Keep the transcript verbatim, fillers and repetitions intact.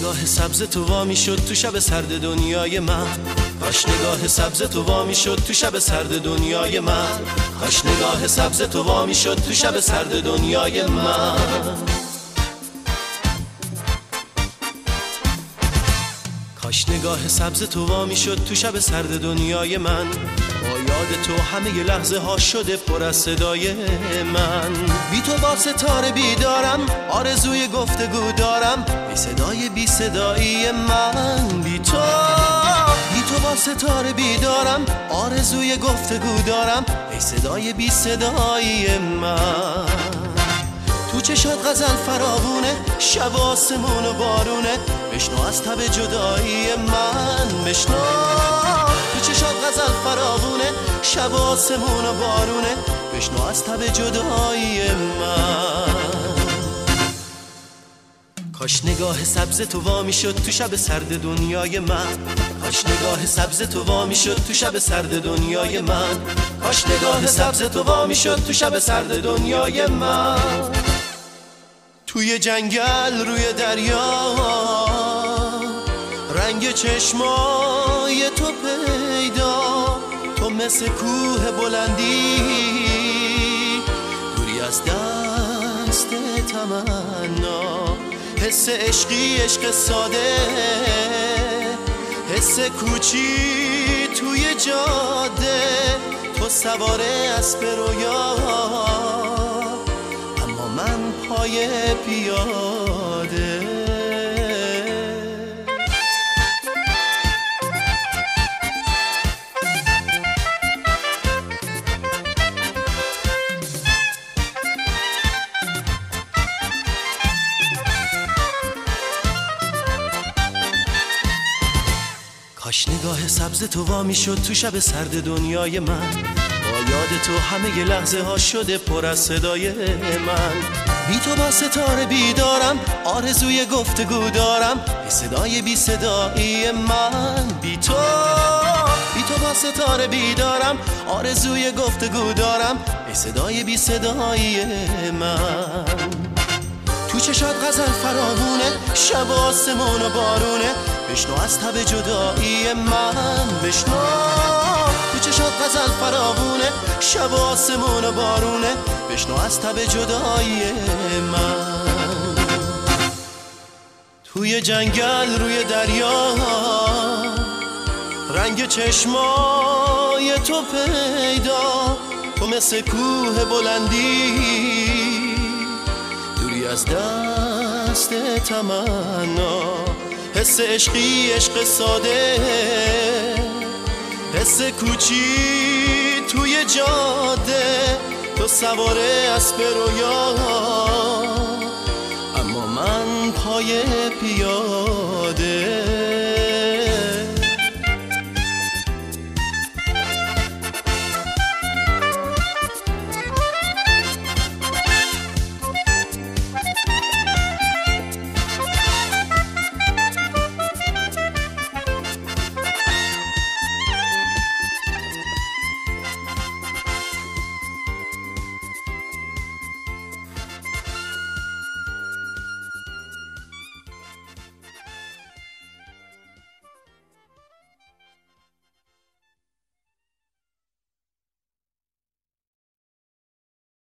نگاه سبز تو وا میشد تو شب سرد دنیای من، کاش نگاه سبز تو وا میشد تو شب سرد دنیای من، کاش نگاه سبز تو وا میشد تو شب سرد دنیای من. کاش نگاه سبز تو وا میشد تو شب سرد دنیای من، با یاد تو همه ی لحظه ها شده پر از صدای من. بی تو با ستاره بیدارم، آرزوی گفتگو دارم، بی صدای بی صدایی من. بی تو بی تو با ستاره بیدارم، آرزوی گفتگو دارم، ای صدای بی صدایی من. تو چشات غزل فراوونه، شب آسمون و بارونه، بشنو از تب جدایی من، بشنو. تو چشات غزل فراوونه، شب آسمون و بارونه، بشنو از تب جدایی من. کاش نگاه سبز تو وا میشد تو شب سرد دنیای من، کاش نگاه سبز تو وا میشد تو شب سرد دنیای من، کاش نگاه سبز تو وا میشد تو شب سرد دنیای من. توی جنگل روی دریا رنگ چشمای تو پیدا، تو مثل کوه بلندی دوری از دست تمنا، حس عشقی عشق ساده، حس کوچی توی جاده، تو سوار اسب رویا اما من پای پیاده. کاش نگاه سبز تو وا میشد تو شب سرد دنیای من، با یاد تو همه ی لحظه ها شده پر از صدای من. بی تو با ستاره بیدارم، آرزوی گفتگو دارم، بی صدای بی صدایی من. بی تو بی تو با ستاره بیدارم، آرزوی گفتگو دارم، بی صدای بی صدایی من. تو چشات غزل فراوونه، شب آسمون و بارونه، بشنو از تب جدایی من، بشنو. تو چشات غزل فراوونه، شب آسمون و بارونه، بشنو از تب جدایی من. توی جنگل روی دریا رنگ چشمای تو پیدا، تو مثل کوه بلندی دوری از دست تمنا، حس عشقی عشق ساده، حس کوچی توی جاده، تو سوار اسب رویا اما من پای پیاده.